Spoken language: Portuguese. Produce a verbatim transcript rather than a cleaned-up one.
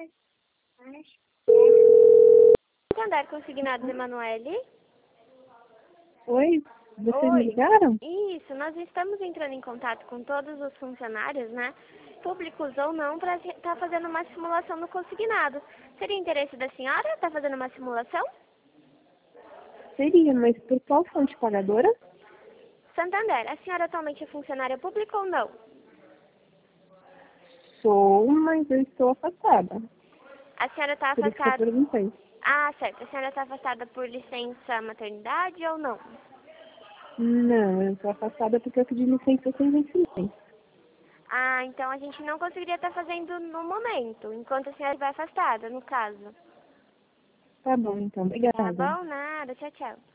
Andar consignados, Emanuele? Oi, vocês Oi. me ligaram? Isso, nós estamos entrando em contato com todos os funcionários, né? Públicos ou não, para estar fazendo uma simulação no consignado. Seria interesse da senhora estar fazendo uma simulação? Seria, mas por qual fonte pagadora? Santander, a senhora atualmente é funcionária pública ou não? Sou, mas eu estou afastada. A senhora está Por isso que eu afastada... perguntei. Ah, certo. A senhora está afastada por licença maternidade ou não? Não, eu estou afastada porque eu pedi licença sem vencimento. Ah, então a gente não conseguiria estar fazendo no momento, enquanto a senhora vai afastada, no caso. Tá bom, então. Tá Obrigada. bom? Nada. Tchau, tchau.